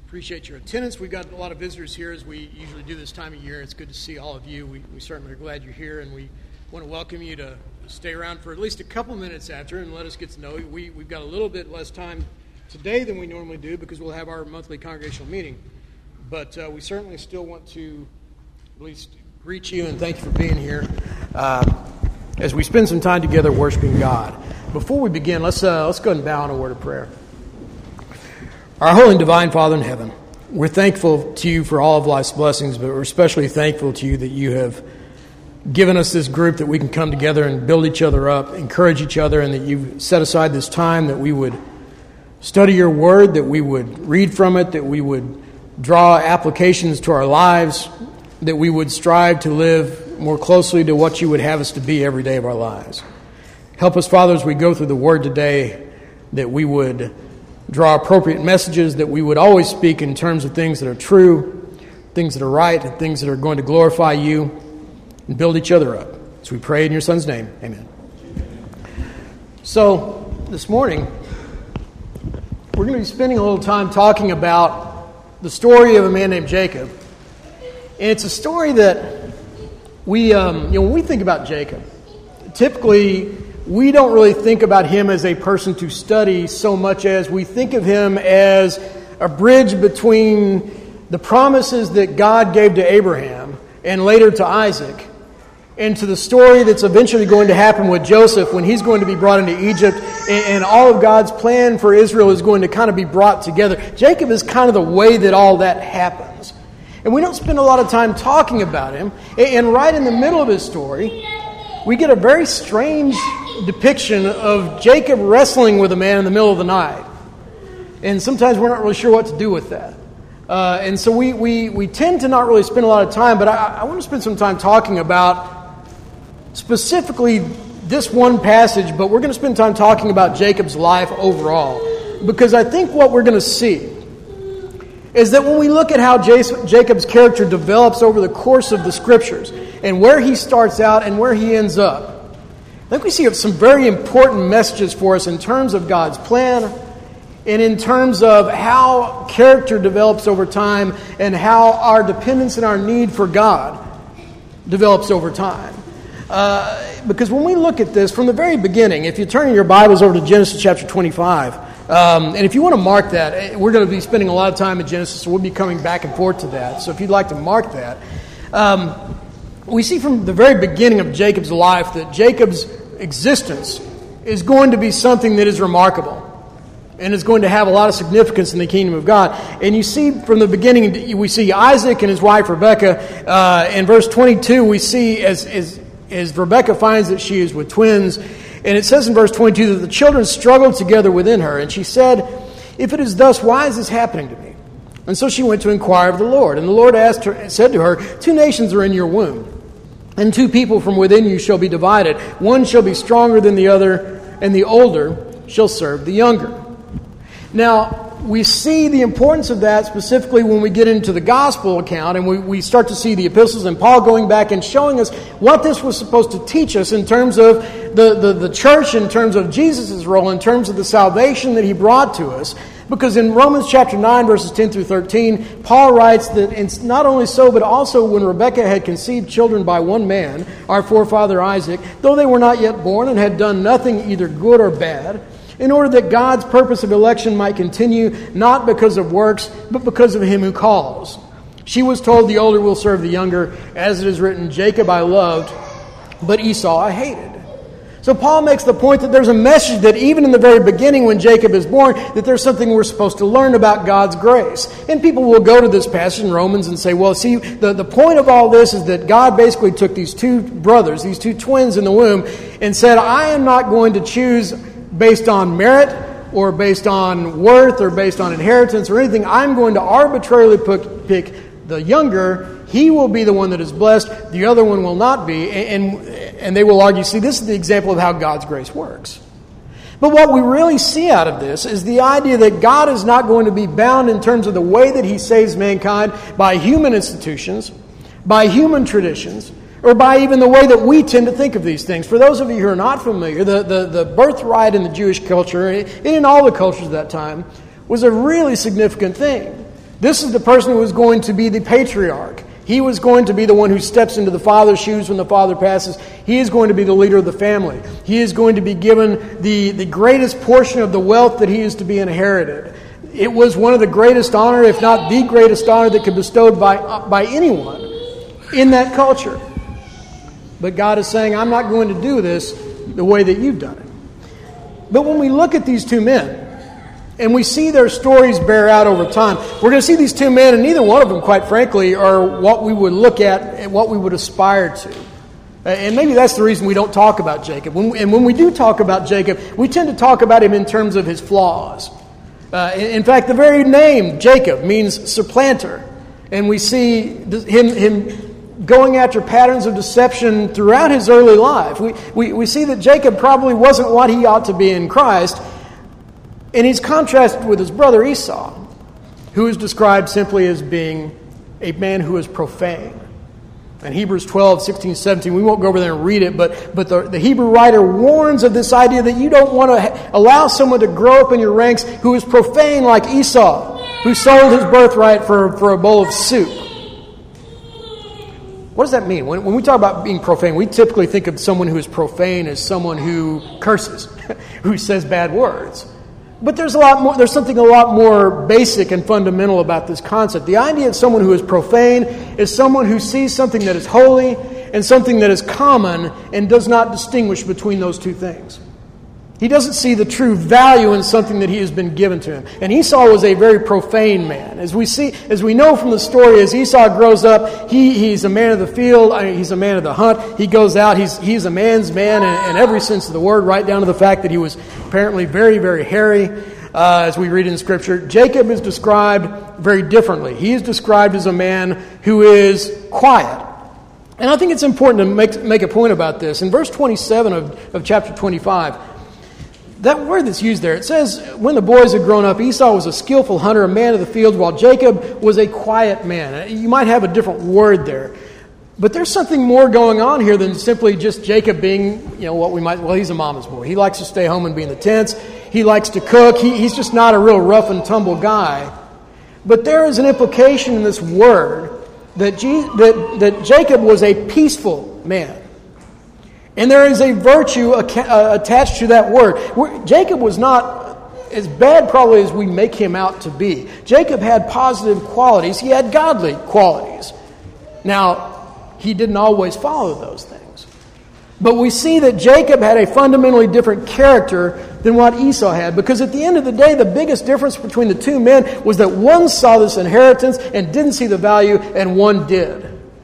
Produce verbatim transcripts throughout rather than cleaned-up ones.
Appreciate your attendance. We've got a lot of visitors here as we usually do this time of year. It's good to see all of you. We, we certainly are glad you're here, and we want to welcome you to stay around for at least a couple minutes after and let us get to know you. We, we've got a little bit less time today than we normally do because we'll have our monthly congregational meeting. But uh, we certainly still want to at least greet you and thank you for being here uh, as we spend some time together worshiping God. Before we begin, let's uh, let's go ahead and bow in a word of prayer. Our holy and divine Father in heaven, we're thankful to you for all of life's blessings, but we're especially thankful to you that you have given us this group that we can come together and build each other up, encourage each other, and that you've set aside this time that we would study your word, that we would read from it, that we would draw applications to our lives, that we would strive to live more closely to what you would have us to be every day of our lives. Help us, Father, as we go through the word today, that we would draw appropriate messages, that we would always speak in terms of things that are true, things that are right, and things that are going to glorify you and build each other up. So we pray in your Son's name. Amen. So this morning, we're going to be spending a little time talking about the story of a man named Jacob. And it's a story that we, um, you know, when we think about Jacob, typically we don't really think about him as a person to study so much as we think of him as a bridge between the promises that God gave to Abraham and later to Isaac, and to the story that's eventually going to happen with Joseph when he's going to be brought into Egypt, and, and all of God's plan for Israel is going to kind of be brought together. Jacob is kind of the way that all that happens. And we don't spend a lot of time talking about him. And right in the middle of his story, we get a very strange depiction of Jacob wrestling with a man in the middle of the night. And sometimes we're not really sure what to do with that. Uh, and so we, we, we tend to not really spend a lot of time, but I, I want to spend some time talking about specifically this one passage, but we're going to spend time talking about Jacob's life overall. Because I think what we're going to see is that when we look at how Jacob's character develops over the course of the Scriptures and where he starts out and where he ends up, I think we see some very important messages for us in terms of God's plan and in terms of how character develops over time and how our dependence and our need for God develops over time. Uh, because when we look at this from the very beginning, if you turn your Bibles over to Genesis chapter twenty-five, um, and if you want to mark that, we're going to be spending a lot of time in Genesis, so we'll be coming back and forth to that. So if you'd like to mark that, um, we see from the very beginning of Jacob's life that Jacob's existence is going to be something that is remarkable and is going to have a lot of significance in the kingdom of God. And you see from the beginning, we see Isaac and his wife Rebekah. Uh, in verse twenty-two, we see as, as, as Rebekah finds that she is with twins. And it says in verse twenty-two that the children struggled together within her. And she said, "If it is thus, why is this happening to me?" And so she went to inquire of the Lord. And the Lord asked her, said to her, "Two nations are in your womb, and two people from within you shall be divided. One shall be stronger than the other, and the older shall serve the younger." Now, we see the importance of that specifically when we get into the gospel account, and we, we start to see the epistles and Paul going back and showing us what this was supposed to teach us in terms of the, the, the church, in terms of Jesus' role, in terms of the salvation that he brought to us. Because in Romans chapter nine, verses ten through thirteen, Paul writes that it's not only so, but also when Rebekah had conceived children by one man, our forefather Isaac, though they were not yet born and had done nothing either good or bad, in order that God's purpose of election might continue, not because of works, but because of him who calls. She was told the older will serve the younger, as it is written, "Jacob I loved, but Esau I hated." So Paul makes the point that there's a message that even in the very beginning when Jacob is born, that there's something we're supposed to learn about God's grace. And people will go to this passage in Romans and say, well, see, the, the point of all this is that God basically took these two brothers, these two twins in the womb, and said, I am not going to choose based on merit or based on worth or based on inheritance or anything. I'm going to arbitrarily pick, pick the younger. He will be the one that is blessed. The other one will not be. And, and, and they will argue, see, this is the example of how God's grace works. But what we really see out of this is the idea that God is not going to be bound in terms of the way that he saves mankind by human institutions, by human traditions, or by even the way that we tend to think of these things. For those of you who are not familiar, the, the, the birthright in the Jewish culture, and in all the cultures of that time, was a really significant thing. This is the person who was going to be the patriarch. He was going to be the one who steps into the father's shoes when the father passes. He is going to be the leader of the family. He is going to be given the, the greatest portion of the wealth that he is to be inherited. It was one of the greatest honor, if not the greatest honor that could be bestowed by, by anyone in that culture. But God is saying, I'm not going to do this the way that you've done it. But when we look at these two men, and we see their stories bear out over time, we're going to see these two men, and neither one of them, quite frankly, are what we would look at and what we would aspire to. And maybe that's the reason we don't talk about Jacob. When, and when we do talk about Jacob, we tend to talk about him in terms of his flaws. Uh, in fact, the very name, Jacob, means supplanter. And we see him, him going after patterns of deception throughout his early life. We, we, we see that Jacob probably wasn't what he ought to be in Christ. And he's contrasted with his brother Esau, who is described simply as being a man who is profane. In Hebrews twelve, sixteen, seventeen, we won't go over there and read it, but, but the, the Hebrew writer warns of this idea that you don't want to ha- allow someone to grow up in your ranks who is profane like Esau, who sold his birthright for, for a bowl of soup. What does that mean? When, when we talk about being profane, we typically think of someone who is profane as someone who curses, who says bad words. But there's a lot more. There's something a lot more basic and fundamental about this concept. The idea of someone who is profane is someone who sees something that is holy and something that is common and does not distinguish between those two things. He doesn't see the true value in something that he has been given to him. And Esau was a very profane man. As we see, as we know from the story, as Esau grows up, he, he's a man of the field. I mean, he's a man of the hunt. He goes out. He's he's a man's man in, in every sense of the word, right down to the fact that he was apparently very, very hairy, uh, as we read in Scripture. Jacob is described very differently. He is described as a man who is quiet. And I think it's important to make, make a point about this. In verse twenty-seven of, of chapter twenty-five, that word that's used there, it says, when the boys had grown up, Esau was a skillful hunter, a man of the field, while Jacob was a quiet man. You might have a different word there. But there's something more going on here than simply just Jacob being, you know, what we might, well, he's a mama's boy. He likes to stay home and be in the tents. He likes to cook. He, he's just not a real rough and tumble guy. But there is an implication in this word that, Je- that, that Jacob was a peaceful man. And there is a virtue attached to that word. Jacob was not as bad probably as we make him out to be. Jacob had positive qualities. He had godly qualities. Now, he didn't always follow those things. But we see that Jacob had a fundamentally different character than what Esau had. Because at the end of the day, the biggest difference between the two men was that one saw this inheritance and didn't see the value, and one did.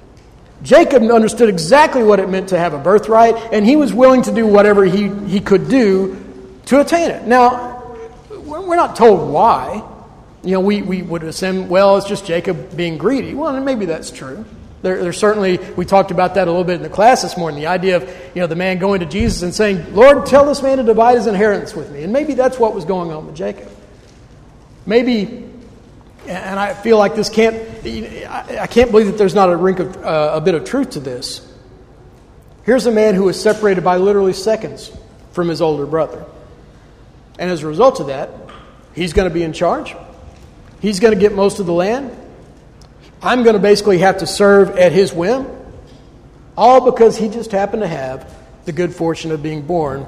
Jacob understood exactly what it meant to have a birthright, and he was willing to do whatever he, he could do to attain it. Now, we're not told why. You know, we, we would assume, well, it's just Jacob being greedy. Well, maybe that's true. There, there's certainly, we talked about that a little bit in the class this morning, the idea of, you know, the man going to Jesus and saying, Lord, tell this man to divide his inheritance with me. And maybe that's what was going on with Jacob. Maybe... And I feel like this can't, I can't believe that there's not a rink of, uh, a bit of truth to this. Here's a man who is separated by literally seconds from his older brother. And as a result of that, he's going to be in charge. He's going to get most of the land. I'm going to basically have to serve at his whim. All because he just happened to have the good fortune of being born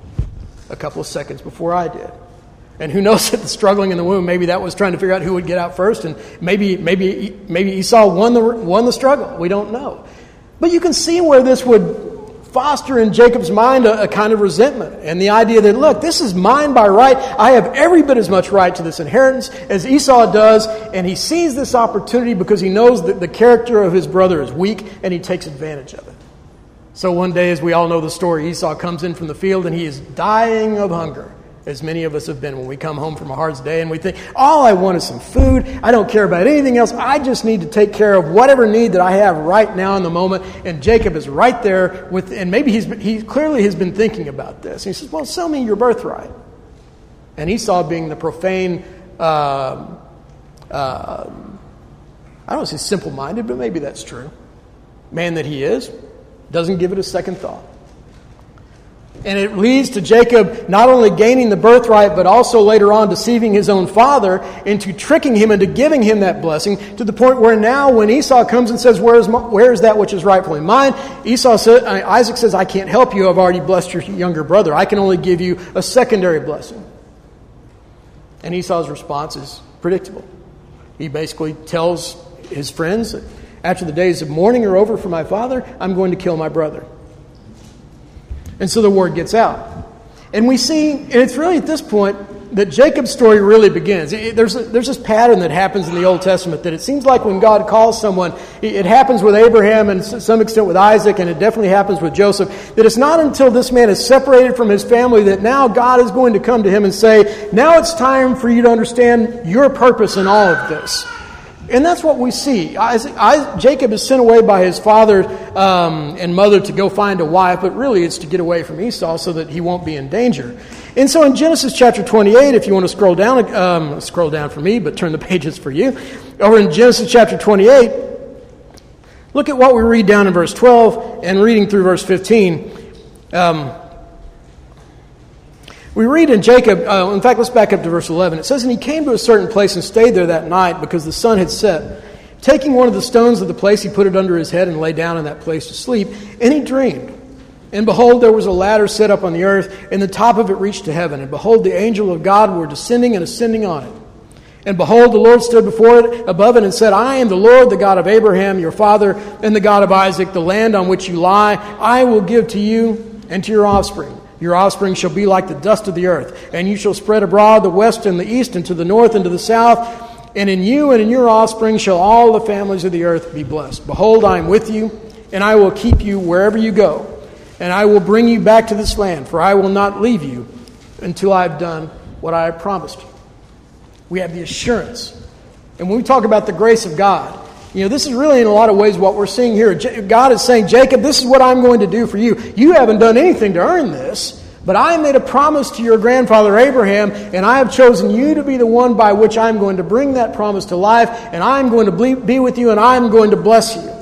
a couple of seconds before I did. And who knows, at the struggling in the womb, maybe that was trying to figure out who would get out first, and maybe maybe maybe Esau won the won the struggle. We don't know. But you can see where this would foster in Jacob's mind a, a kind of resentment, and the idea that, look, this is mine by right. I have every bit as much right to this inheritance as Esau does, and he sees this opportunity because he knows that the character of his brother is weak, and he takes advantage of it. So one day, as we all know the story, Esau comes in from the field, and he is dying of hunger. As many of us have been when we come home from a hard day and we think, all I want is some food. I don't care about anything else. I just need to take care of whatever need that I have right now in the moment. And Jacob is right there with, and maybe he's he clearly has been thinking about this. And he says, well, sell me your birthright. And Esau, being the profane, uh, uh, I don't want to say simple-minded, but maybe that's true, man that he is, doesn't give it a second thought. And it leads to Jacob not only gaining the birthright, but also later on deceiving his own father into tricking him into giving him that blessing, to the point where now when Esau comes and says, where is, my, where is that which is rightfully mine? Esau said, Isaac says, I can't help you. I've already blessed your younger brother. I can only give you a secondary blessing. And Esau's response is predictable. He basically tells his friends that after the days of mourning are over for my father, I'm going to kill my brother. And so the word gets out. And we see, and it's really at this point that Jacob's story really begins. It, there's, a, there's this pattern that happens in the Old Testament that it seems like when God calls someone, it, it happens with Abraham and to some extent with Isaac, and it definitely happens with Joseph, that it's not until this man is separated from his family that now God is going to come to him and say, now it's time for you to understand your purpose in all of this. And that's what we see. Isaac, Isaac, Jacob is sent away by his father um, and mother to go find a wife, but really it's to get away from Esau so that he won't be in danger. And so in Genesis chapter twenty-eight, if you want to scroll down, um, scroll down for me, but turn the pages for you. Over in Genesis chapter twenty-eight, look at what we read down in verse twelve and reading through verse fifteen. Um, We read in Jacob, uh, in fact, let's back up to verse eleven. It says, and he came to a certain place and stayed there that night because the sun had set. Taking one of the stones of the place, he put it under his head and lay down in that place to sleep. And he dreamed. And behold, there was a ladder set up on the earth, and the top of it reached to heaven. And behold, the angel of God were descending and ascending on it. And behold, the Lord stood before it, above it, and said, I am the Lord, the God of Abraham, your father, and the God of Isaac. The land on which you lie, I will give to you and to your offspring. Your offspring shall be like the dust of the earth, and you shall spread abroad the west and the east, and to the north and to the south. And in you and in your offspring shall all the families of the earth be blessed. Behold, I am with you, and I will keep you wherever you go, and I will bring you back to this land, for I will not leave you until I have done what I have promised you. We have the assurance. And when we talk about the grace of God, you know, this is really in a lot of ways what we're seeing here. God is saying, Jacob, this is what I'm going to do for you. You haven't done anything to earn this, but I made a promise to your grandfather Abraham, and I have chosen you to be the one by which I'm going to bring that promise to life, and I'm going to be with you, and I'm going to bless you.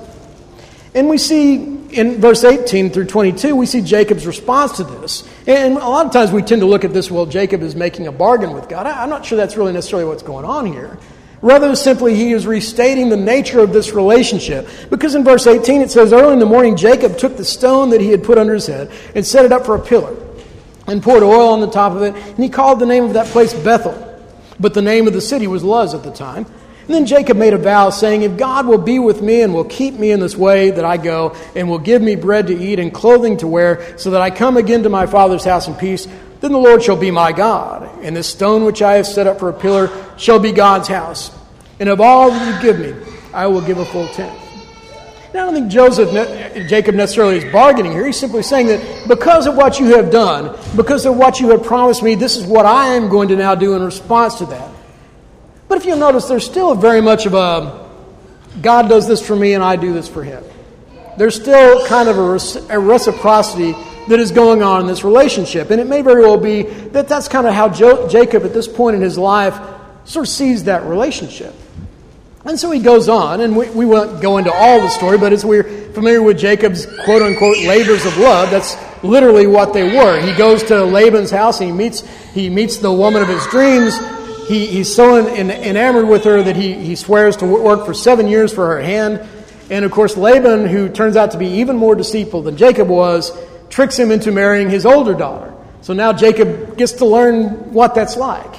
And we see in verse eighteen through twenty-two, we see Jacob's response to this. And a lot of times we tend to look at this, well, Jacob is making a bargain with God. I'm not sure that's really necessarily what's going on here. Rather, simply, he is restating the nature of this relationship. Because in verse eighteen it says, early in the morning Jacob took the stone that he had put under his head and set it up for a pillar and poured oil on the top of it. And he called the name of that place Bethel. But the name of the city was Luz at the time. And then Jacob made a vow saying, if God will be with me and will keep me in this way that I go and will give me bread to eat and clothing to wear so that I come again to my father's house in peace, then the Lord shall be my God, and this stone which I have set up for a pillar shall be God's house. And of all that you give me, I will give a full tenth. Now, I don't think Joseph, Jacob necessarily is bargaining here. He's simply saying that because of what you have done, because of what you have promised me, this is what I am going to now do in response to that. But if you'll notice, there's still very much of a, God does this for me and I do this for him. There's still kind of a, a reciprocity that is going on in this relationship. And it may very well be that that's kind of how jo- Jacob at this point in his life sort of sees that relationship. And so he goes on, and we, we won't go into all the story, but as we're familiar with Jacob's quote-unquote labors of love, that's literally what they were. He goes to Laban's house, and he meets he meets the woman of his dreams. He, he's so in, in, enamored with her that he, he swears to work for seven years for her hand. And of course, Laban, who turns out to be even more deceitful than Jacob was, tricks him into marrying his older daughter. So now Jacob gets to learn what that's like.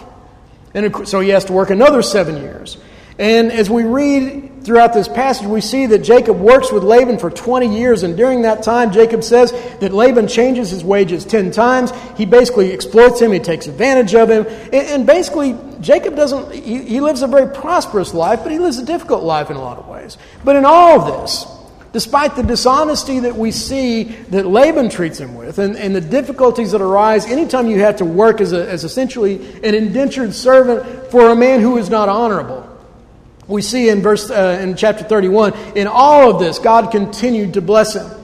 And so he has to work another seven years. And as we read throughout this passage, we see that Jacob works with Laban for twenty years. And during that time, Jacob says that Laban changes his wages ten times. He basically exploits him. He takes advantage of him. And basically, Jacob doesn't, he, he lives a very prosperous life, but he lives a difficult life in a lot of ways. But in all of this, despite the dishonesty that we see that Laban treats him with and, and the difficulties that arise anytime you have to work as, a, as essentially an indentured servant for a man who is not honorable, we see in verse uh, in chapter thirty-one, in all of this, God continued to bless him.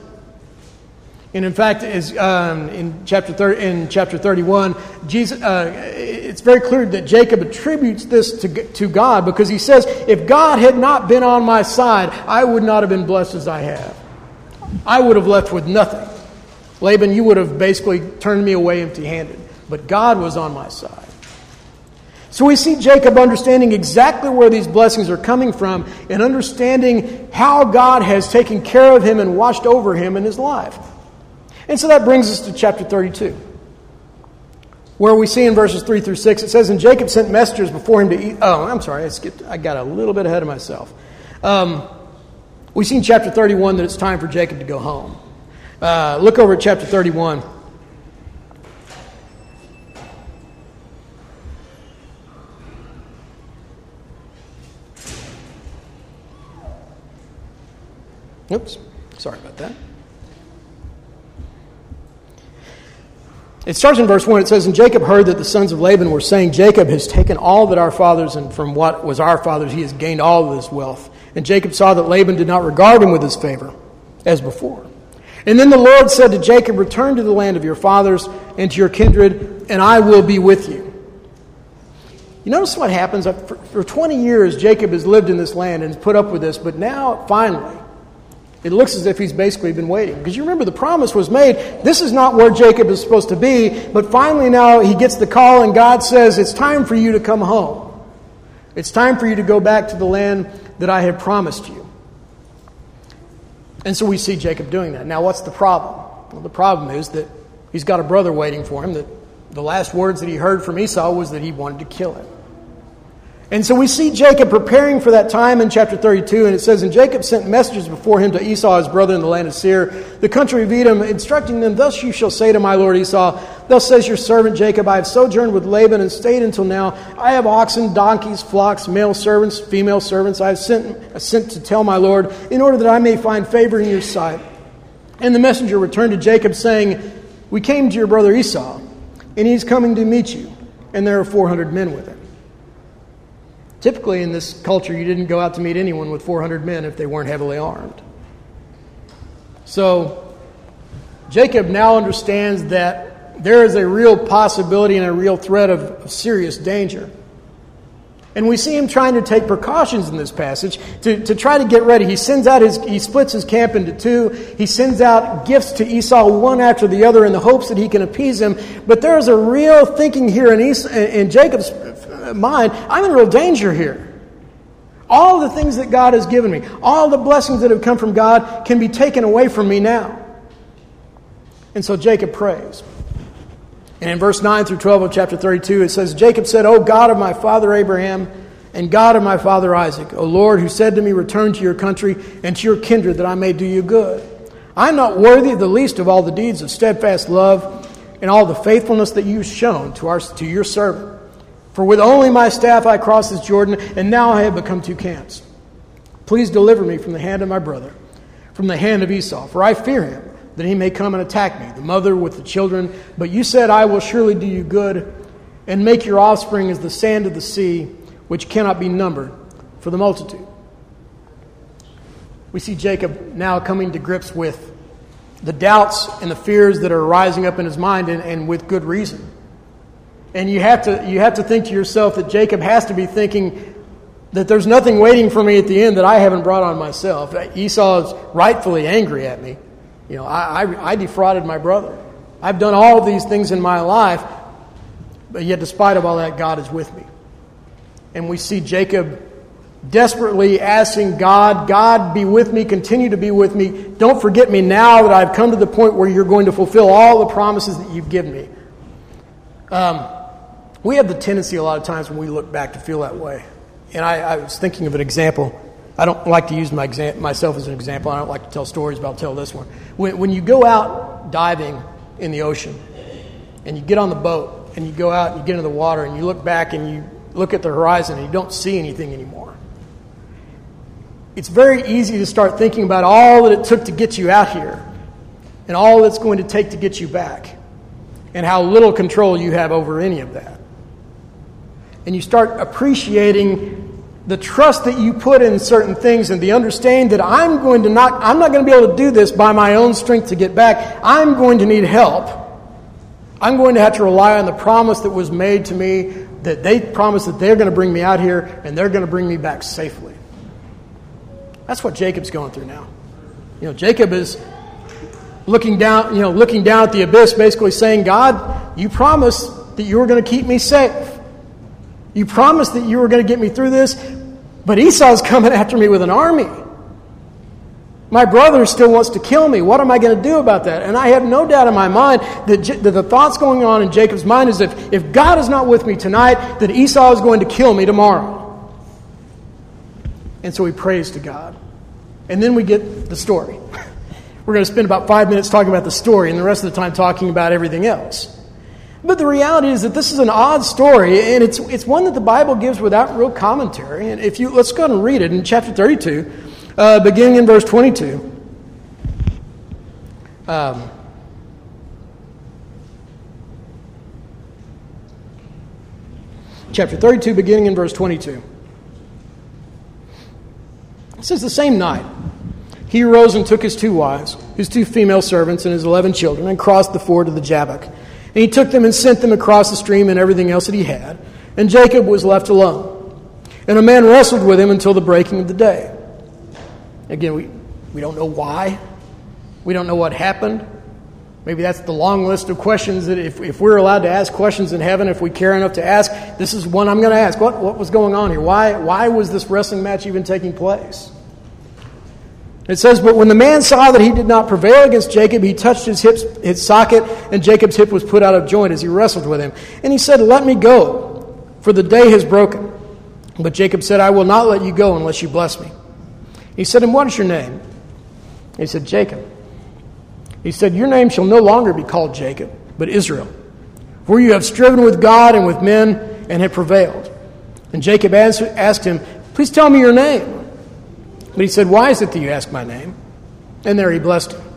And in fact, as, um, in chapter thirty, in chapter thirty-one, Jesus, uh, it's very clear that Jacob attributes this to, to God because he says, if God had not been on my side, I would not have been blessed as I have. I would have left with nothing. Laban, you would have basically turned me away empty-handed. But God was on my side. So we see Jacob understanding exactly where these blessings are coming from and understanding how God has taken care of him and watched over him in his life. And so that brings us to chapter thirty-two, where we see in verses three through six, it says, and Jacob sent messengers before him to eat. Oh, I'm sorry, I skipped. I got a little bit ahead of myself. Um, we see in chapter thirty-one that it's time for Jacob to go home. Uh, look over at chapter thirty-one. Oops, sorry about that. It starts in verse one. It says, and Jacob heard that the sons of Laban were saying, Jacob has taken all that our fathers, and from what was our fathers he has gained all of this wealth. And Jacob saw that Laban did not regard him with his favor, as before. And then the Lord said to Jacob, return to the land of your fathers and to your kindred, and I will be with you. You notice what happens? For, for twenty years, Jacob has lived in this land and has put up with this, but now, finally, it looks as if he's basically been waiting. Because you remember the promise was made. This is not where Jacob is supposed to be. But finally now he gets the call and God says, it's time for you to come home. It's time for you to go back to the land that I have promised you. And so we see Jacob doing that. Now what's the problem? Well, the problem is that he's got a brother waiting for him. That the last words that he heard from Esau was that he wanted to kill him. And so we see Jacob preparing for that time in chapter thirty-two, and it says, and Jacob sent messengers before him to Esau, his brother, in the land of Seir, the country of Edom, instructing them, thus you shall say to my lord Esau, thus says your servant Jacob, I have sojourned with Laban and stayed until now. I have oxen, donkeys, flocks, male servants, female servants. I have sent, sent to tell my lord, in order that I may find favor in your sight. And the messenger returned to Jacob, saying, we came to your brother Esau, and he's coming to meet you, and there are four hundred men with him. Typically in this culture, you didn't go out to meet anyone with four hundred men if they weren't heavily armed. So Jacob now understands that there is a real possibility and a real threat of serious danger. And we see him trying to take precautions in this passage to, to try to get ready. He sends out his, he splits his camp into two. He sends out gifts to Esau one after the other in the hopes that he can appease him. But there is a real thinking here in, Esau, in Jacob's mind, I'm in real danger here. All the things that God has given me, all the blessings that have come from God can be taken away from me now. And so Jacob prays. And in verse nine through twelve of chapter thirty-two, it says, Jacob said, O God of my father Abraham and God of my father Isaac, O Lord, who said to me, return to your country and to your kindred that I may do you good. I am not worthy of the least of all the deeds of steadfast love and all the faithfulness that you've shown to, our, to your servant. For with only my staff I crossed this Jordan, and now I have become two camps. Please deliver me from the hand of my brother, from the hand of Esau, for I fear him, that he may come and attack me, the mother with the children. But you said, I will surely do you good, and make your offspring as the sand of the sea, which cannot be numbered for the multitude. We see Jacob now coming to grips with the doubts and the fears that are rising up in his mind, and, and with good reason. And you have to you have to think to yourself that Jacob has to be thinking that there's nothing waiting for me at the end that I haven't brought on myself. Esau is rightfully angry at me. You know, I, I, I defrauded my brother. I've done all of these things in my life, but yet despite of all that, God is with me. And we see Jacob desperately asking God, God, be with me, continue to be with me. Don't forget me now that I've come to the point where you're going to fulfill all the promises that you've given me. Um, we have the tendency a lot of times when we look back to feel that way. And I, I was thinking of an example. I don't like to use my exam- myself as an example. I don't like to tell stories, but I'll tell this one. When, when you go out diving in the ocean and you get on the boat and you go out and you get into the water and you look back and you look at the horizon and you don't see anything anymore, it's very easy to start thinking about all that it took to get you out here and all it's going to take to get you back and how little control you have over any of that. And you start appreciating the trust that you put in certain things and the understanding that I'm going to not, I'm not going to be able to do this by my own strength to get back. I'm going to need help. I'm going to have to rely on the promise that was made to me, that they promised that they're going to bring me out here and they're going to bring me back safely. That's what Jacob's going through now. You know, Jacob is looking down, you know, looking down at the abyss, basically saying, God, you promised that you were going to keep me safe. You promised that you were going to get me through this, but Esau's coming after me with an army. My brother still wants to kill me. What am I going to do about that? And I have no doubt in my mind that, J- that the thoughts going on in Jacob's mind is if, if God is not with me tonight, that Esau is going to kill me tomorrow. And so he prays to God. And then we get the story. We're going to spend about five minutes talking about the story and the rest of the time talking about everything else. But the reality is that this is an odd story, and it's it's one that the Bible gives without real commentary. And if you let's go ahead and read it in chapter thirty-two, uh, beginning in verse twenty-two. Um, chapter thirty-two, beginning in verse twenty-two. It says, the same night, he arose and took his two wives, his two female servants, and his eleven children, and crossed the ford of the Jabbok. And he took them and sent them across the stream and everything else that he had. And Jacob was left alone. And a man wrestled with him until the breaking of the day. Again, we, we don't know why. We don't know what happened. Maybe that's the long list of questions that if, if we're allowed to ask questions in heaven, if we care enough to ask, this is one I'm going to ask. What, what was going on here? Why, why was this wrestling match even taking place? It says, but when the man saw that he did not prevail against Jacob, he touched his hips, his socket, and Jacob's hip was put out of joint as he wrestled with him. And he said, let me go, for the day has broken. But Jacob said, I will not let you go unless you bless me. He said, and what is your name? He said, Jacob. He said, your name shall no longer be called Jacob, but Israel. For you have striven with God and with men and have prevailed. And Jacob asked him, please tell me your name. But he said, why is it that you ask my name? And there he blessed him.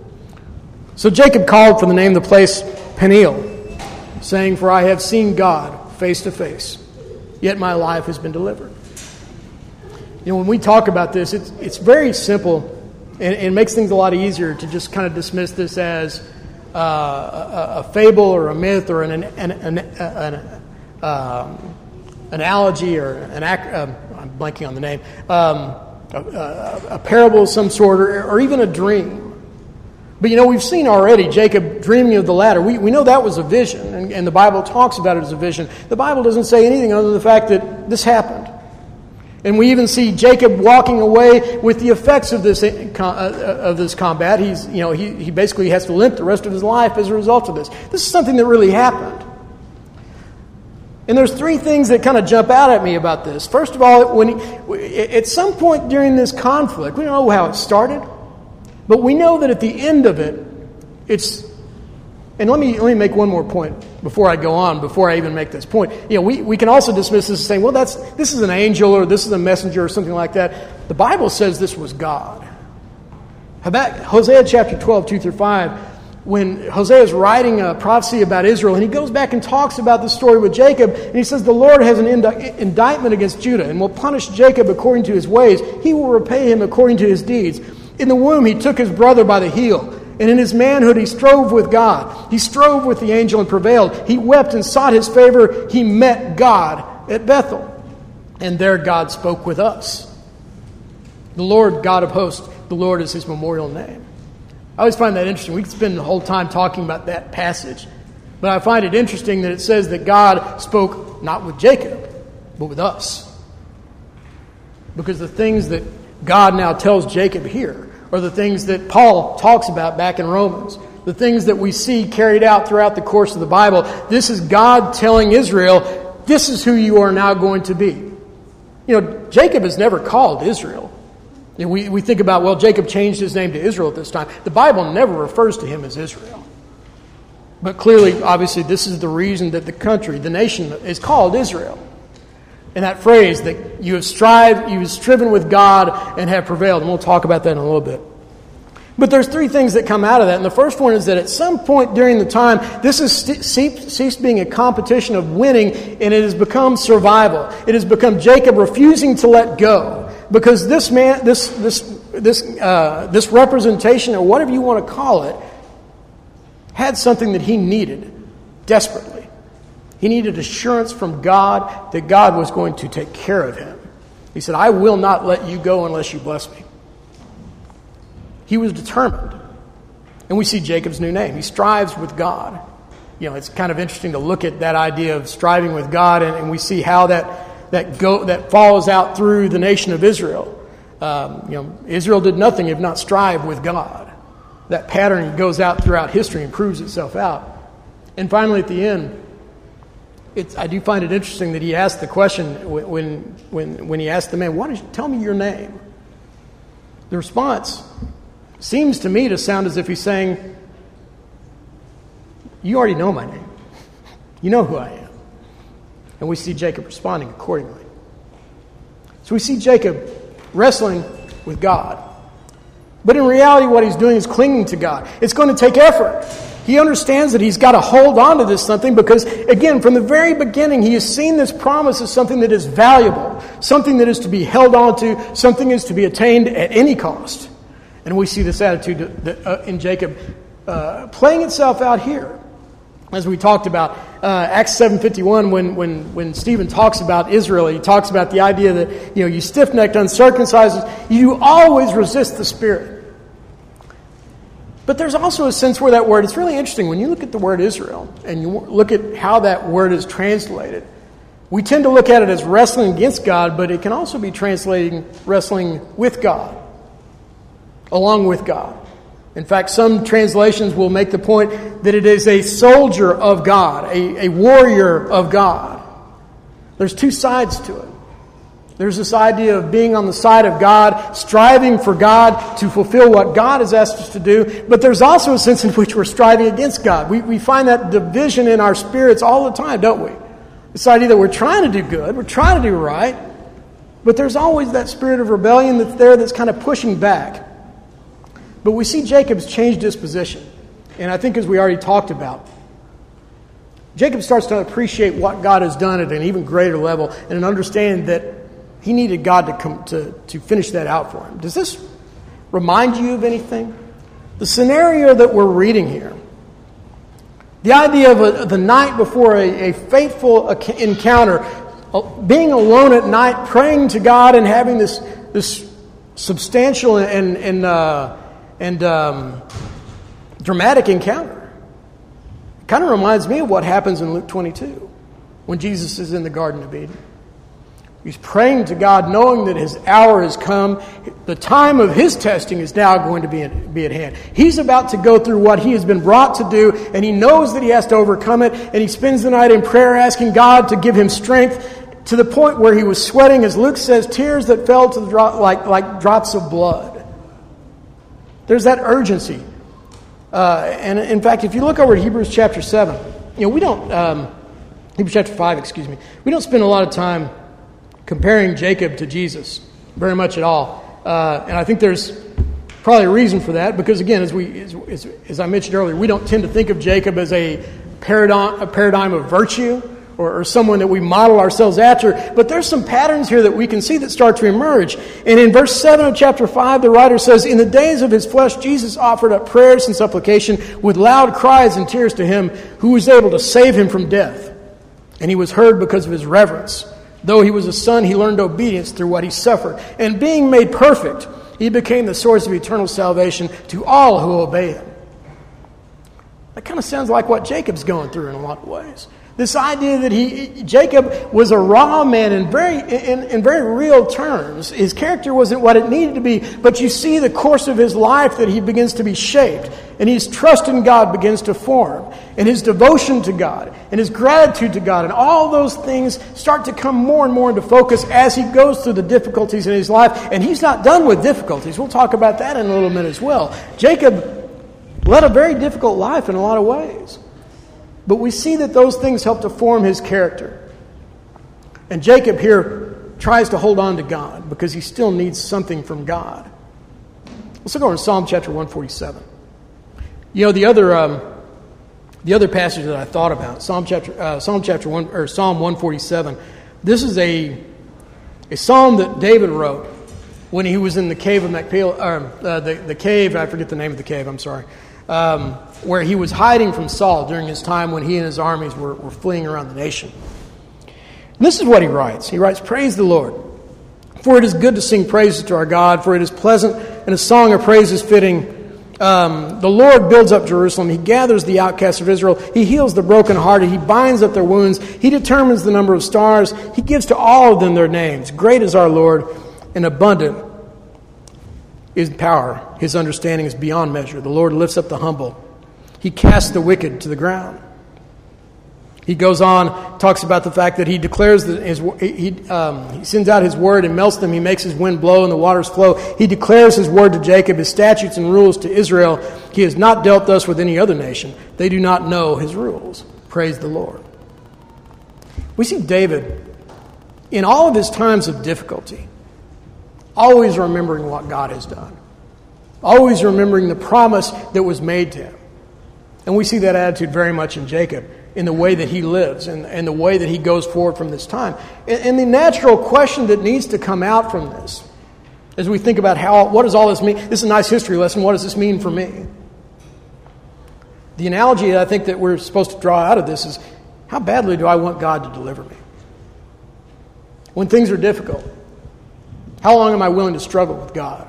So Jacob called for the name of the place Peniel, saying, for I have seen God face to face, yet my life has been delivered. You know, when we talk about this, it's, it's very simple, and it makes things a lot easier to just kind of dismiss this as uh, a, a fable or a myth or an, an, an, an um, analogy or an act. Um, I'm blanking on the name. Um, a, a, a parable of some sort, or, or even a dream. But you know, we've seen already Jacob dreaming of the ladder. We we know that was a vision, and, and the Bible talks about it as a vision. The Bible doesn't say anything other than the fact that this happened. And we even see Jacob walking away with the effects of this uh, of this combat. He's, you know, he, he basically has to limp the rest of his life as a result of this. This is something that really happened. And there's three things that kind of jump out at me about this. First of all, when he, at some point during this conflict, we don't know how it started, but we know that at the end of it, it's. And let me let me make one more point before I go on, before I even make this point. You know, we, we can also dismiss this as saying, well, that's this is an angel or this is a messenger or something like that. The Bible says this was God. Habakkuk, Hosea chapter twelve, two through five, when Hosea is writing a prophecy about Israel, and he goes back and talks about the story with Jacob, and he says, the Lord has an indi- indictment against Judah and will punish Jacob according to his ways. He will repay him according to his deeds. In the womb he took his brother by the heel. And in his manhood he strove with God. He strove with the angel and prevailed. He wept and sought his favor. He met God at Bethel. And there God spoke with us. The Lord God of hosts, the Lord is his memorial name. I always find that interesting. We could spend the whole time talking about that passage. But I find it interesting that it says that God spoke not with Jacob, but with us. Because the things that God now tells Jacob here are the things that Paul talks about back in Romans. The things that we see carried out throughout the course of the Bible. This is God telling Israel, this is who you are now going to be. You know, Jacob is never called Israel. You know, we, we think about, well, Jacob changed his name to Israel at this time. The Bible never refers to him as Israel. But clearly, obviously, this is the reason that the country, the nation, is called Israel. And that phrase that you have strived, you have striven with God and have prevailed. And we'll talk about that in a little bit. But there's three things that come out of that. And the first one is that at some point during the time, this has ceased being a competition of winning, and it has become survival. It has become Jacob refusing to let go. Because this man, this this this uh, this representation, or whatever you want to call it, had something that he needed desperately. He needed assurance from God that God was going to take care of him. He said, I will not let you go unless you bless me. He was determined. And we see Jacob's new name. He strives with God. You know, it's kind of interesting to look at that idea of striving with God, and, and we see how that that go that follows out through the nation of Israel. Um, you know, Israel did nothing if not strive with God. That pattern goes out throughout history and proves itself out. And finally, at the end, it's, I do find it interesting that he asked the question when when when he asked the man, "Why don't you tell me your name?" The response seems to me to sound as if he's saying, "You already know my name. You know who I am." And we see Jacob responding accordingly. So we see Jacob wrestling with God. But in reality, what he's doing is clinging to God. It's going to take effort. He understands that he's got to hold on to this something because, again, from the very beginning, he has seen this promise as something that is valuable, something that is to be held on to, something that is to be attained at any cost. And we see this attitude that, uh, in Jacob uh, playing itself out here. As we talked about, uh, Acts seven fifty-one, when, when, when Stephen talks about Israel, he talks about the idea that, you know, you stiff-necked, uncircumcised, you always resist the Spirit. But there's also a sense where that word, it's really interesting. When you look at the word Israel, and you look at how that word is translated, we tend to look at it as wrestling against God, but it can also be translating wrestling with God, along with God. In fact, some translations will make the point that it is a soldier of God, a, a warrior of God. There's two sides to it. There's this idea of being on the side of God, striving for God to fulfill what God has asked us to do. But there's also a sense in which we're striving against God. We, we find that division in our spirits all the time, don't we? This idea that we're trying to do good, we're trying to do right, but there's always that spirit of rebellion that's there that's kind of pushing back. But we see Jacob's changed disposition. And I think, as we already talked about, Jacob starts to appreciate what God has done at an even greater level and an understanding that he needed God to come to, to finish that out for him. Does this remind you of anything? The scenario that we're reading here, the idea of a, the night before a, a fateful encounter, being alone at night, praying to God and having this, this substantial and, and uh, And um, dramatic encounter. It kind of reminds me of what happens in Luke twenty-two when Jesus is in the Garden of Eden. He's praying to God, knowing that his hour has come. The time of his testing is now going to be, in, be at hand. He's about to go through what he has been brought to do, and he knows that he has to overcome it, and he spends the night in prayer asking God to give him strength to the point where he was sweating, as Luke says, tears that fell to the drop, like, like drops of blood. There's that urgency. Uh, and in fact, if you look over at Hebrews chapter seven, you know, we don't, um, Hebrews chapter five, excuse me, we don't spend a lot of time comparing Jacob to Jesus, very much at all. Uh, and I think there's probably a reason for that, because again, as we, as, as, as I mentioned earlier, we don't tend to think of Jacob as a paradigm, a paradigm of virtue, or someone that we model ourselves after. But there's some patterns here that we can see that start to emerge. And in verse seven of chapter five, the writer says, "In the days of his flesh, Jesus offered up prayers and supplication with loud cries and tears to him who was able to save him from death. And he was heard because of his reverence. Though he was a son, he learned obedience through what he suffered. And being made perfect, he became the source of eternal salvation to all who obey him." That kind of sounds like what Jacob's going through in a lot of ways. This idea that he, Jacob was a raw man in very, in, in very real terms. His character wasn't what it needed to be, but you see the course of his life that he begins to be shaped, and his trust in God begins to form, and his devotion to God, and his gratitude to God, and all those things start to come more and more into focus as he goes through the difficulties in his life. And he's not done with difficulties. We'll talk about that in a little minute as well. Jacob led a very difficult life in a lot of ways. But we see that those things help to form his character. And Jacob here tries to hold on to God because he still needs something from God. Let's look over in Psalm chapter one forty-seven. You know, the other um, the other passage that I thought about, Psalm chapter uh, Psalm chapter one or Psalm one forty-seven. This is a a psalm that David wrote when he was in the cave of Machpelah, or uh, the the cave. I forget the name of the cave. I'm sorry. Um, where he was hiding from Saul during his time when he and his armies were, were fleeing around the nation. And this is what he writes. He writes, "Praise the Lord, for it is good to sing praises to our God, for it is pleasant, and a song of praise is fitting. Um, the Lord builds up Jerusalem. He gathers the outcasts of Israel. He heals the brokenhearted. He binds up their wounds. He determines the number of stars. He gives to all of them their names. Great is our Lord, and abundant is power. His understanding is beyond measure. The Lord lifts up the humble. He casts the wicked to the ground. He goes on, talks about the fact that he declares that his, he, um, he sends out his word and melts them. He makes his wind blow and the waters flow. He declares his word to Jacob, his statutes and rules to Israel. He has not dealt thus with any other nation. They do not know his rules. Praise the Lord. We see David, in all of his times of difficulty, always remembering what God has done. Always remembering the promise that was made to him. And we see that attitude very much in Jacob, in the way that he lives and, and the way that he goes forward from this time. And, and the natural question that needs to come out from this, as we think about how, what does all this mean? This is a nice history lesson. What does this mean for me? The analogy that I think that we're supposed to draw out of this is, how badly do I want God to deliver me? When things are difficult, how long am I willing to struggle with God?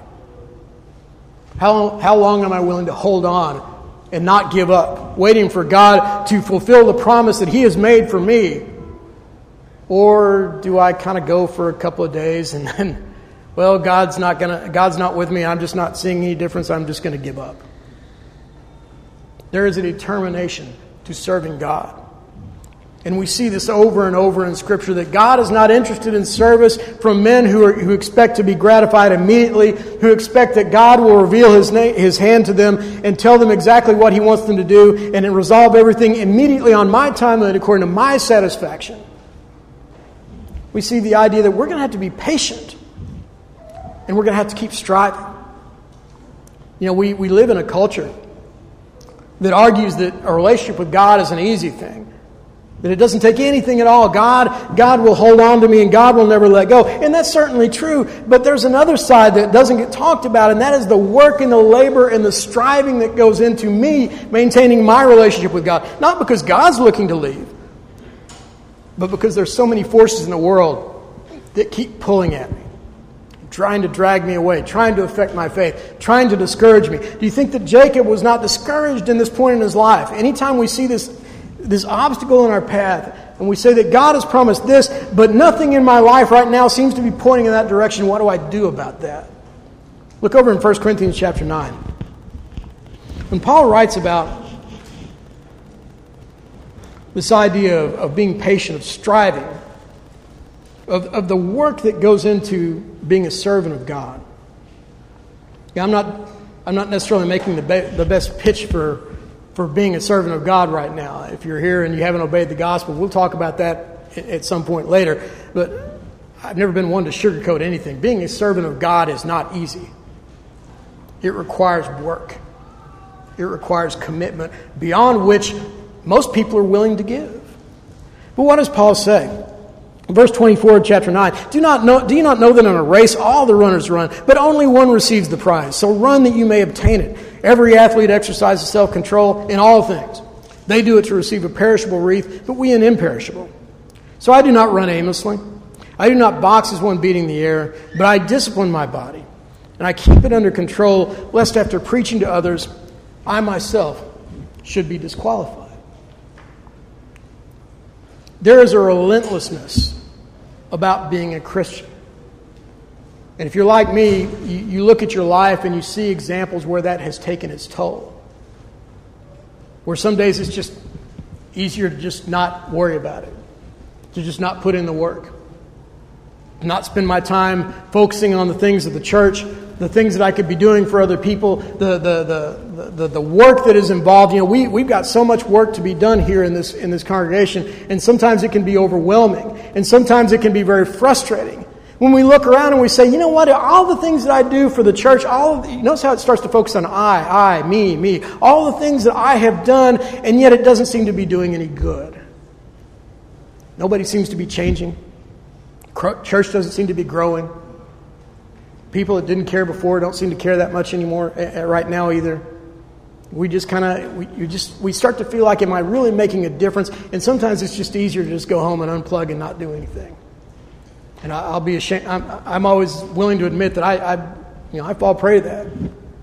How, how long am I willing to hold on and not give up, waiting for God to fulfill the promise that he has made for me? Or do I kind of go for a couple of days and then, well, God's not gonna, God's not with me, I'm just not seeing any difference, I'm just going to give up? There is a determination to serving God. And we see this over and over in Scripture, that God is not interested in service from men who are, who expect to be gratified immediately, who expect that God will reveal His na- His hand to them and tell them exactly what He wants them to do and then resolve everything immediately on my timeline according to my satisfaction. We see the idea that we're going to have to be patient and we're going to have to keep striving. You know, we, we live in a culture that argues that a relationship with God is an easy thing. That it doesn't take anything at all. God, God will hold on to me and God will never let go. And that's certainly true. But there's another side that doesn't get talked about, and that is the work and the labor and the striving that goes into me maintaining my relationship with God. Not because God's looking to leave, but because there's so many forces in the world that keep pulling at me, trying to drag me away, trying to affect my faith, trying to discourage me. Do you think that Jacob was not discouraged in this point in his life? Anytime we see this this obstacle in our path, and we say that God has promised this, but nothing in my life right now seems to be pointing in that direction, what do I do about that? Look over in First Corinthians chapter nine. When Paul writes about this idea of, of being patient, of striving, of, of the work that goes into being a servant of God. Yeah, I'm not I'm not necessarily making the, be, the best pitch for for being a servant of God right now. If you're here and you haven't obeyed the gospel, we'll talk about that at some point later. But I've never been one to sugarcoat anything. Being a servant of God is not easy. It requires work. It requires commitment beyond which most people are willing to give. But what does Paul say? In verse twenty-four of chapter nine, do not know, do you not know that in a race all the runners run, but only one receives the prize? So run that you may obtain it. Every athlete exercises self-control in all things. They do it to receive a perishable wreath, but we an imperishable. So I do not run aimlessly. I do not box as one beating the air, but I discipline my body, and I keep it under control, lest after preaching to others, I myself should be disqualified. There is a relentlessness about being a Christian. And if you're like me, you, you look at your life and you see examples where that has taken its toll. Where some days it's just easier to just not worry about it. To just not put in the work. Not spend my time focusing on the things of the church, the things that I could be doing for other people, the the the the, the work that is involved. You know, we, we've got so much work to be done here in this in this congregation, and sometimes it can be overwhelming, and sometimes it can be very frustrating. When we look around and we say, you know what, all the things that I do for the church, all of the, you notice how it starts to focus on I, I, me, me, all the things that I have done, and yet it doesn't seem to be doing any good. Nobody seems to be changing. Church doesn't seem to be growing. People that didn't care before don't seem to care that much anymore right now either. We just kind of, we you just we start to feel like, am I really making a difference? And sometimes it's just easier to just go home and unplug and not do anything. And I'll be ashamed. I'm, I'm always willing to admit that I, I, you know, I fall prey to that.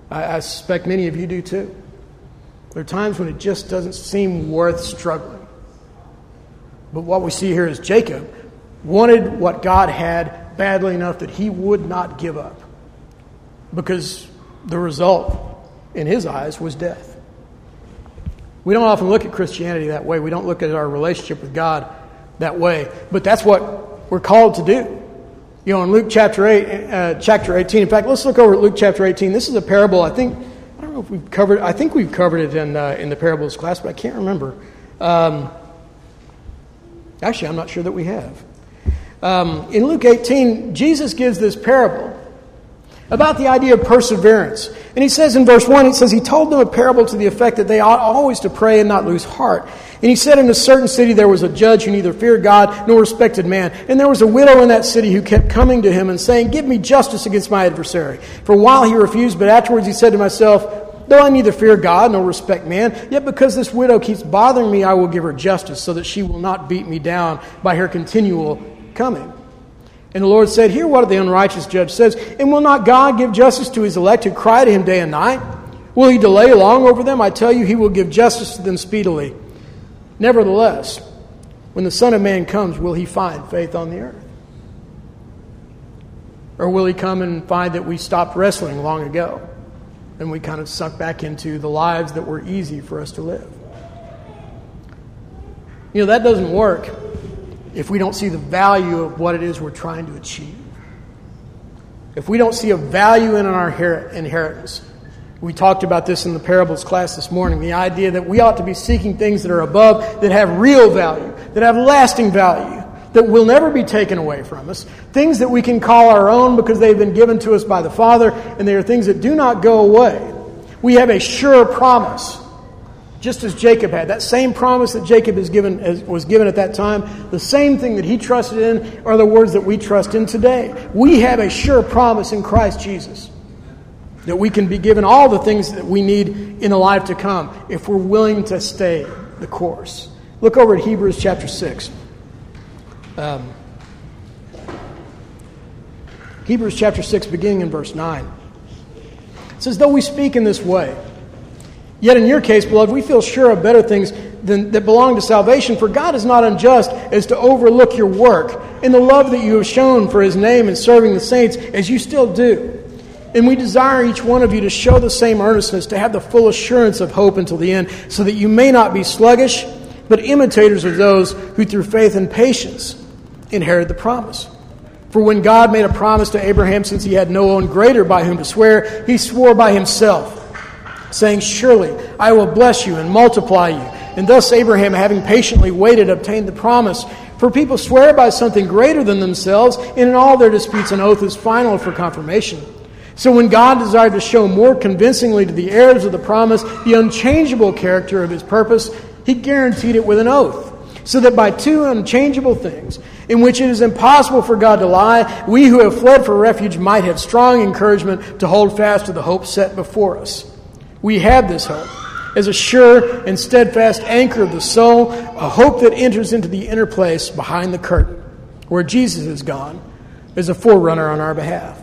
I, I suspect many of you do too. There are times when it just doesn't seem worth struggling. But what we see here is Jacob wanted what God had badly enough that he would not give up. Because the result, in his eyes, was death. We don't often look at Christianity that way. We don't look at our relationship with God that way. But that's what we're called to do. You know, in Luke chapter eight, uh, chapter eighteen. In fact, let's look over at Luke chapter eighteen. This is a parable. I think I don't know if we've covered. I think we've covered it in uh, in the parables class, but I can't remember. Um, actually, I'm not sure that we have. Um, in Luke eighteen, Jesus gives this parable about the idea of perseverance. And he says in verse one, he says, he told them a parable to the effect that they ought always to pray and not lose heart. And he said, in a certain city there was a judge who neither feared God nor respected man. And there was a widow in that city who kept coming to him and saying, give me justice against my adversary. For a while he refused, but afterwards he said to himself, though I neither fear God nor respect man, yet because this widow keeps bothering me, I will give her justice, so that she will not beat me down by her continual coming. And the Lord said, hear what the unrighteous judge says. And will not God give justice to his elect who cry to him day and night? Will he delay long over them? I tell you, he will give justice to them speedily. Nevertheless, when the Son of Man comes, will he find faith on the earth? Or will he come and find that we stopped wrestling long ago and we kind of sunk back into the lives that were easy for us to live? You know, that doesn't work if we don't see the value of what it is we're trying to achieve. If we don't see a value in our inheritance. We talked about this in the parables class this morning. The idea that we ought to be seeking things that are above, that have real value, that have lasting value, that will never be taken away from us. Things that we can call our own because they've been given to us by the Father, and they are things that do not go away. We have a sure promise. Just as Jacob had. That same promise that Jacob is given, as was given at that time, the same thing that he trusted in are the words that we trust in today. We have a sure promise in Christ Jesus that we can be given all the things that we need in a life to come if we're willing to stay the course. Look over at Hebrews chapter six. Um, Hebrews chapter six, beginning in verse nine. It says, though we speak in this way, yet in your case, beloved, we feel sure of better things than, that belong to salvation. For God is not unjust as to overlook your work and the love that you have shown for his name in serving the saints, as you still do. And we desire each one of you to show the same earnestness, to have the full assurance of hope until the end, so that you may not be sluggish, but imitators of those who through faith and patience inherit the promise. For when God made a promise to Abraham, since he had no one greater by whom to swear, he swore by himself, saying, surely I will bless you and multiply you. And thus Abraham, having patiently waited, obtained the promise. For people swear by something greater than themselves, and in all their disputes an oath is final for confirmation. So when God desired to show more convincingly to the heirs of the promise the unchangeable character of his purpose, he guaranteed it with an oath, so that by two unchangeable things, in which it is impossible for God to lie, we who have fled for refuge might have strong encouragement to hold fast to the hope set before us. We have this hope as a sure and steadfast anchor of the soul, a hope that enters into the inner place behind the curtain, where Jesus is gone as a forerunner on our behalf.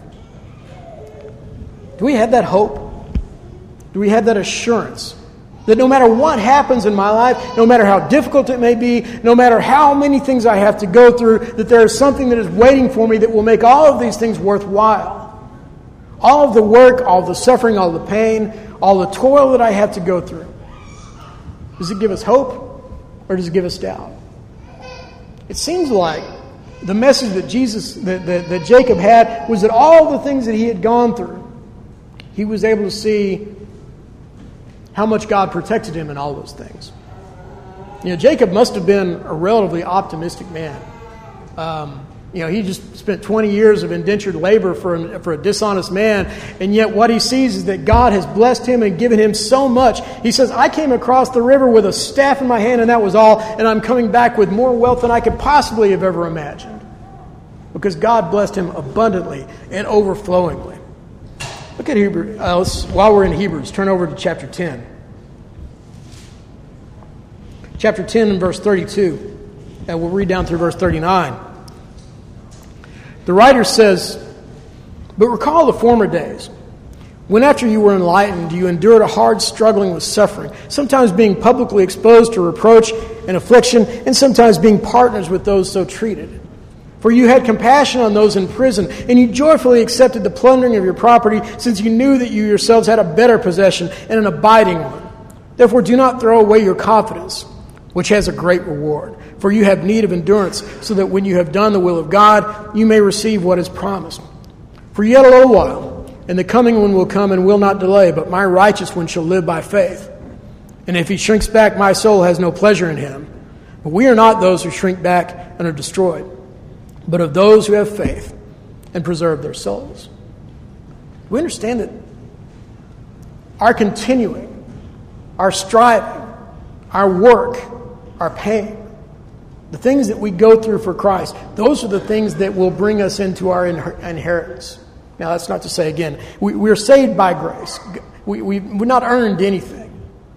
Do we have that hope? Do we have that assurance that no matter what happens in my life, no matter how difficult it may be, no matter how many things I have to go through, that there is something that is waiting for me that will make all of these things worthwhile? All of the work, all the suffering, all the pain, all the toil that I have to go through. Does it give us hope or does it give us doubt? It seems like the message that Jesus, that, that, that Jacob had, was that all the things that he had gone through, he was able to see how much God protected him in all those things. You know, Jacob must have been a relatively optimistic man. Um, you know, he just spent twenty years of indentured labor for a, for a dishonest man, and yet what he sees is that God has blessed him and given him so much. He says, I came across the river with a staff in my hand, and that was all, and I'm coming back with more wealth than I could possibly have ever imagined, because God blessed him abundantly and overflowingly. Look at Hebrews. Uh, while we're in Hebrews, turn over to chapter ten. Chapter ten and verse thirty-two. And we'll read down through verse thirty-nine. The writer says, but recall the former days, When after you were enlightened, you endured a hard struggling with suffering, sometimes being publicly exposed to reproach and affliction, and sometimes being partners with those so treated. For you had compassion on those in prison, and you joyfully accepted the plundering of your property, since you knew that you yourselves had a better possession and an abiding one. Therefore do not throw away your confidence, which has a great reward. For you have need of endurance, so that when you have done the will of God, you may receive what is promised. For yet a little while, and the coming one will come and will not delay, but my righteous one shall live by faith. And if he shrinks back, my soul has no pleasure in him. But we are not those who shrink back and are destroyed, but of those who have faith and preserve their souls. We understand that our continuing, our striving, our work, our pain, the things that we go through for Christ, those are the things that will bring us into our inheritance. Now, that's not to say, again, we, we're saved by grace. We, we, we've not earned anything.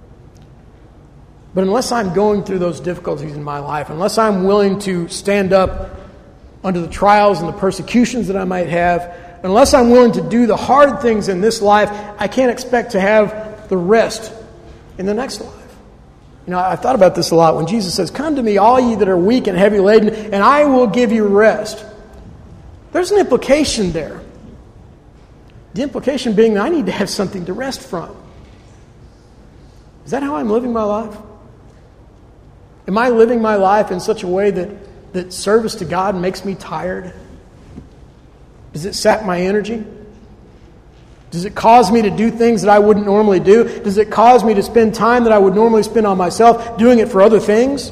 But unless I'm going through those difficulties in my life, unless I'm willing to stand up under the trials and the persecutions that I might have, unless I'm willing to do the hard things in this life, I can't expect to have the rest in the next life. You know, I thought about this a lot when Jesus says, "Come to me, all ye that are weak and heavy laden, and I will give you rest." There's an implication there. The implication being that I need to have something to rest from. Is that how I'm living my life? Am I living my life in such a way that, that service to God makes me tired? Does it sap my energy? Does it cause me to do things that I wouldn't normally do? Does it cause me to spend time that I would normally spend on myself doing it for other things?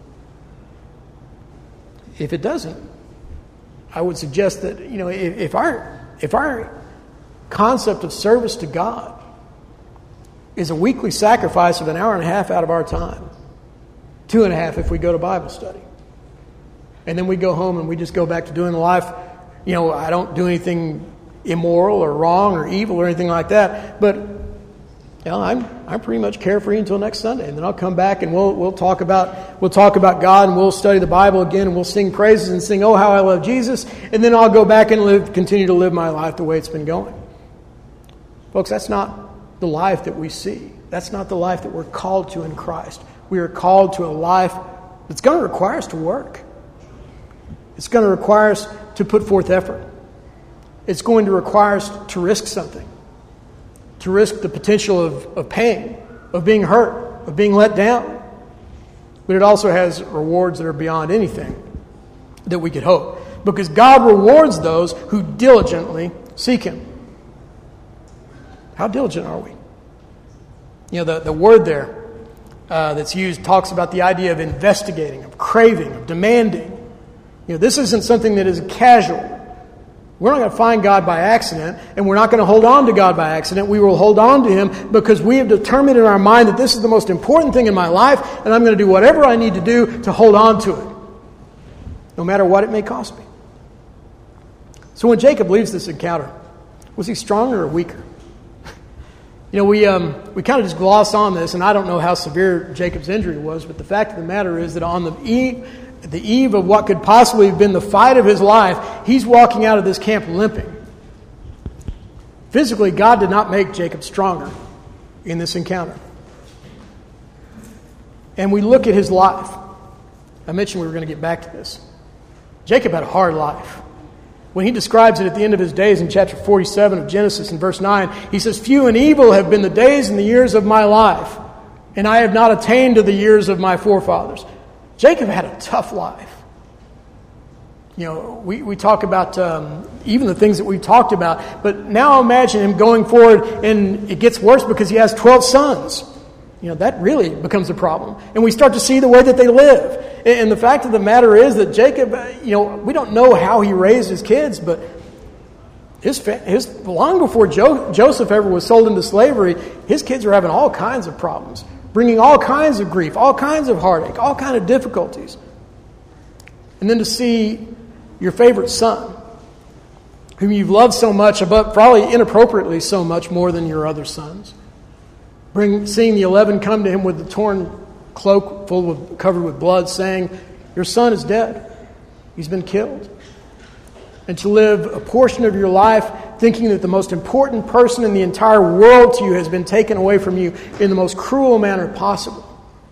If it doesn't, I would suggest that, you know, if, if our if our concept of service to God is a weekly sacrifice of an hour and a half out of our time, two and a half if we go to Bible study, and then we go home and we just go back to doing life, you know, I don't do anything immoral or wrong or evil or anything like that, but you know, I'm I'm pretty much carefree until next Sunday, and then I'll come back and we'll we'll talk about we'll talk about God, and we'll study the Bible again, and we'll sing praises and sing "Oh How I Love Jesus," and then I'll go back and live continue to live my life the way it's been going. Folks, that's not the life that we see. That's not the life that we're called to in Christ. We are called to a life that's going to require us to work. It's going to require us to put forth effort. It's going to require us to risk something. To risk the potential of, of pain, of being hurt, of being let down. But it also has rewards that are beyond anything that we could hope. Because God rewards those who diligently seek Him. How diligent are we? You know, the, the word there uh, that's used talks about the idea of investigating, of craving, of demanding. You know, this isn't something that is casual. We're not going to find God by accident, and we're not going to hold on to God by accident. We will hold on to Him because we have determined in our mind that this is the most important thing in my life, and I'm going to do whatever I need to do to hold on to it, no matter what it may cost me. So when Jacob leaves this encounter, was he stronger or weaker? You know, we um, we kind of just gloss on this, and I don't know how severe Jacob's injury was, but the fact of the matter is that on the eve, the eve of what could possibly have been the fight of his life, he's walking out of this camp limping. Physically, God did not make Jacob stronger in this encounter. And we look at his life. I mentioned we were going to get back to this. Jacob had a hard life. When he describes it at the end of his days in chapter forty-seven of Genesis in verse nine, he says, "Few and evil have been the days and the years of my life, and I have not attained to the years of my forefathers." Jacob had a tough life. You know, we, we talk about um, even the things that we talked about, but now imagine him going forward, and it gets worse because he has twelve sons. You know, that really becomes a problem. And we start to see the way that they live. And the fact of the matter is that Jacob, you know, we don't know how he raised his kids, but his, his long before jo- Joseph ever was sold into slavery, his kids were having all kinds of problems, bringing all kinds of grief, all kinds of heartache, all kinds of difficulties. And then to see your favorite son, whom you've loved so much, but probably inappropriately so much more than your other sons, Bring, seeing the eleven come to him with the torn cloak full of, covered with blood, saying, "Your son is dead. He's been killed." and to live a portion of your life thinking that the most important person in the entire world to you has been taken away from you in the most cruel manner possible.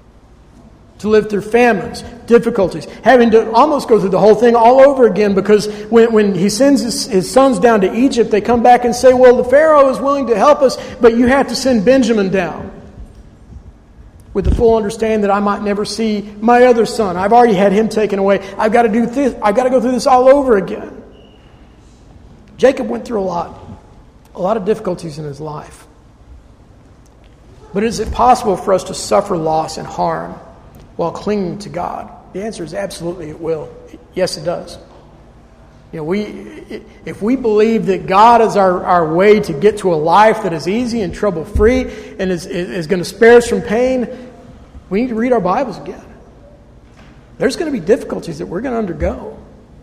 To live through famines, difficulties, having to almost go through the whole thing all over again, because when, when he sends his, his sons down to Egypt, they come back and say, well, the Pharaoh is willing to help us, but you have to send Benjamin down. With the full understanding that I might never see my other son. I've already had him taken away. I've got to do this. I've got to go through this all over again. Jacob went through a lot, a lot of difficulties in his life. But is it possible for us to suffer loss and harm while clinging to God? The answer is absolutely it will. Yes, it does. You know, we if we believe that God is our, our way to get to a life that is easy and trouble-free and is, is going to spare us from pain, we need to read our Bibles again. There's going to be difficulties that we're going to undergo.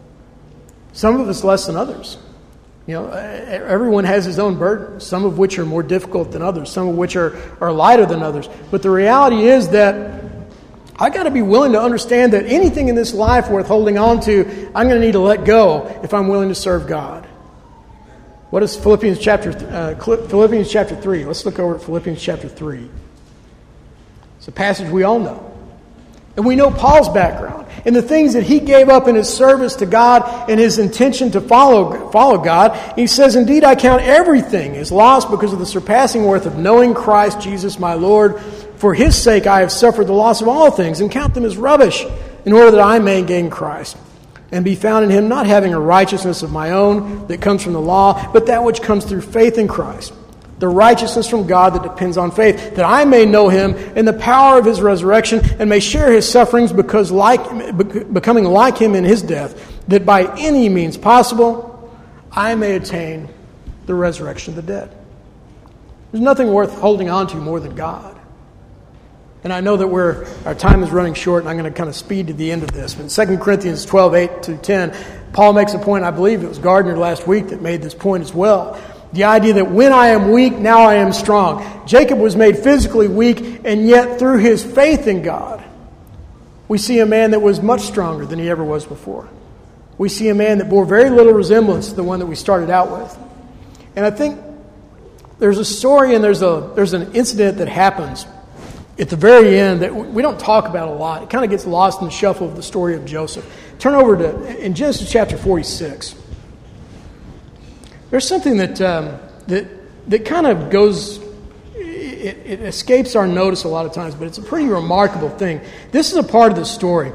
Some of us less than others. You know, everyone has his own burdens, some of which are more difficult than others, some of which are, are lighter than others. But the reality is that I got to be willing to understand that anything in this life worth holding on to, I'm going to need to let go if I'm willing to serve God. What is Philippians chapter uh, Philippians chapter three? Let's look over at Philippians chapter three. It's a passage we all know. And we know Paul's background and the things that he gave up in his service to God and his intention to follow, follow God. He says, indeed, I count everything as loss because of the surpassing worth of knowing Christ Jesus my Lord. For his sake I have suffered the loss of all things and count them as rubbish in order that I may gain Christ and be found in him, not having a righteousness of my own that comes from the law, but that which comes through faith in Christ. The righteousness from God that depends on faith, that I may know him in the power of his resurrection and may share his sufferings, because like becoming like him in his death, that by any means possible I may attain the resurrection of the dead. There's nothing worth holding on to more than God. And I know that we're our time is running short, and I'm going to kind of speed to the end of this. But in Second Corinthians twelve, eight to ten, Paul makes a point. I believe it was Gardner last week that made this point as well. The idea that when I am weak, now I am strong. Jacob was made physically weak, and yet through his faith in God, we see a man that was much stronger than he ever was before. We see a man that bore very little resemblance to the one that we started out with. And I think there's a story and there's a there's an incident that happens at the very end that we don't talk about a lot. It kind of gets lost in the shuffle of the story of Joseph. Turn over to in Genesis chapter forty-six. There's something that um, that that kind of goes, it, it escapes our notice a lot of times, but it's a pretty remarkable thing. This is a part of the story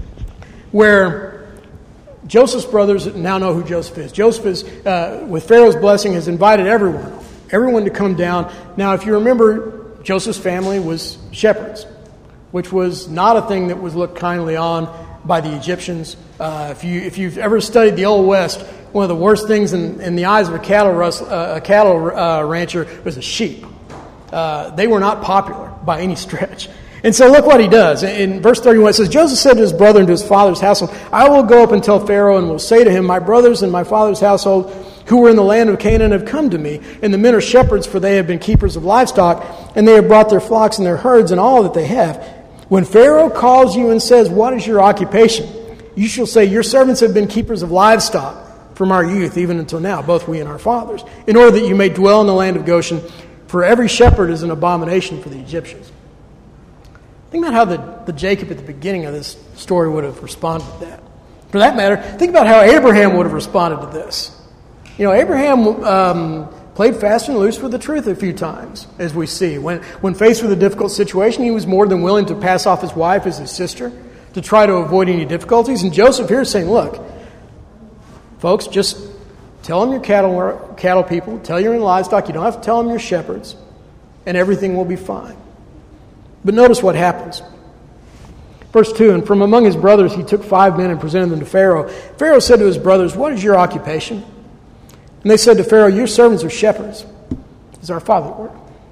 where Joseph's brothers now know who Joseph is. Joseph is, uh, with Pharaoh's blessing, has invited everyone, everyone to come down. Now, if you remember, Joseph's family was shepherds, which was not a thing that was looked kindly on by the Egyptians. Uh, if you if you've ever studied the Old West, one of the worst things in, in the eyes of a cattle rust, uh, a cattle uh, rancher was a sheep. Uh, they were not popular by any stretch. And so look what he does. In verse thirty-one, it says, Joseph said to his brother and to his father's household, I will go up and tell Pharaoh and will say to him, my brothers and my father's household who were in the land of Canaan have come to me, and the men are shepherds, for they have been keepers of livestock, and they have brought their flocks and their herds and all that they have. When Pharaoh calls you and says, what is your occupation? You shall say, your servants have been keepers of livestock from our youth, even until now, both we and our fathers, in order that you may dwell in the land of Goshen, for every shepherd is an abomination for the Egyptians. Think about how the, the Jacob at the beginning of this story would have responded to that. For that matter, think about how Abraham would have responded to this. You know, Abraham um, played fast and loose with the truth a few times, as we see. When, when faced with a difficult situation, he was more than willing to pass off his wife as his sister to try to avoid any difficulties. And Joseph here is saying, look, folks, just tell them you're cattle, cattle people, tell you're in livestock, you don't have to tell them you're shepherds, and everything will be fine. But notice what happens. Verse two, and from among his brothers he took five men and presented them to Pharaoh. Pharaoh said to his brothers, what is your occupation? And they said to Pharaoh, your servants are shepherds, as our father were.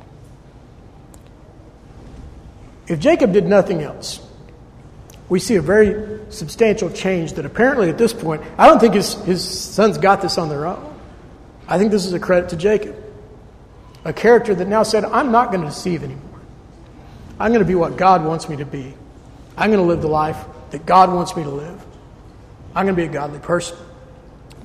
If Jacob did nothing else, we see a very substantial change that apparently at this point, I don't think his, his sons got this on their own. I think this is a credit to Jacob. A character that now said, I'm not going to deceive anymore. I'm going to be what God wants me to be. I'm going to live the life that God wants me to live. I'm going to be a godly person.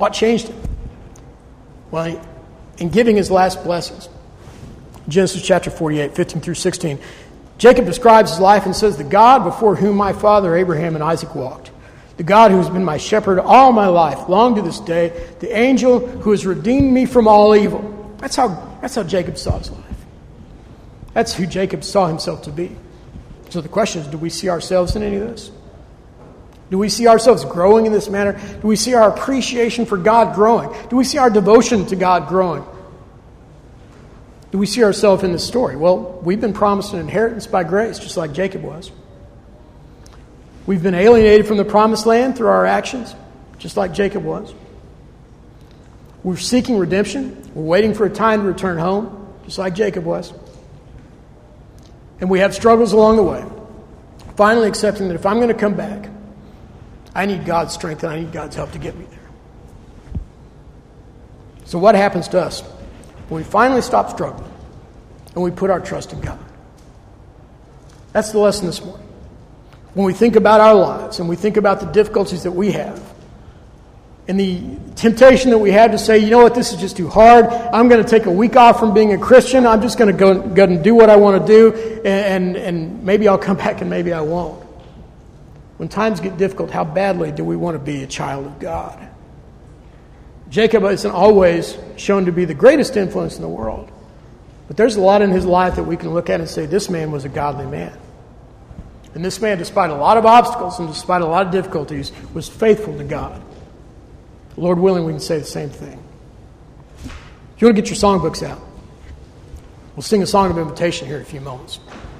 What changed him? Well, in giving his last blessings, Genesis chapter forty-eight, fifteen through sixteen, Jacob describes his life and says, "The God before whom my father Abraham and Isaac walked, the God who has been my shepherd all my life, long to this day, the angel who has redeemed me from all evil." That's how, that's how Jacob saw his life. That's who Jacob saw himself to be. So the question is, do we see ourselves in any of this? Do we see ourselves growing in this manner? Do we see our appreciation for God growing? Do we see our devotion to God growing? Do we see ourselves in this story? Well, we've been promised an inheritance by grace, just like Jacob was. We've been alienated from the promised land through our actions, just like Jacob was. We're seeking redemption. We're waiting for a time to return home, just like Jacob was. And we have struggles along the way. Finally accepting that if I'm going to come back, I need God's strength and I need God's help to get me there. So what happens to us when we finally stop struggling and we put our trust in God? That's the lesson this morning. When we think about our lives and we think about the difficulties that we have and the temptation that we have to say, you know what, this is just too hard. I'm going to take a week off from being a Christian. I'm just going to go, go and do what I want to do, and, and, and maybe I'll come back and maybe I won't. When times get difficult, how badly do we want to be a child of God? Jacob isn't always shown to be the greatest influence in the world, but there's a lot in his life that we can look at and say, this man was a godly man. And this man, despite a lot of obstacles and despite a lot of difficulties, was faithful to God. Lord willing, we can say the same thing. If you want to get your songbooks out, we'll sing a song of invitation here in a few moments.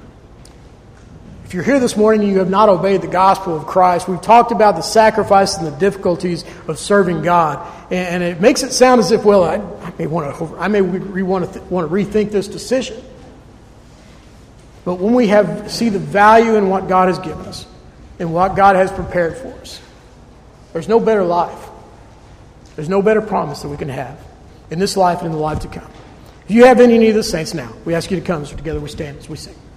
If you're here this morning and you have not obeyed the gospel of Christ, we've talked about the sacrifice and the difficulties of serving God. And, and it makes it sound as if, well, I, I may want to I may re- want to th- want to rethink this decision. But when we have see the value in what God has given us and what God has prepared for us, there's no better life. There's no better promise that we can have in this life and in the life to come. If you have any need of the saints now, we ask you to come so together we stand as we sing.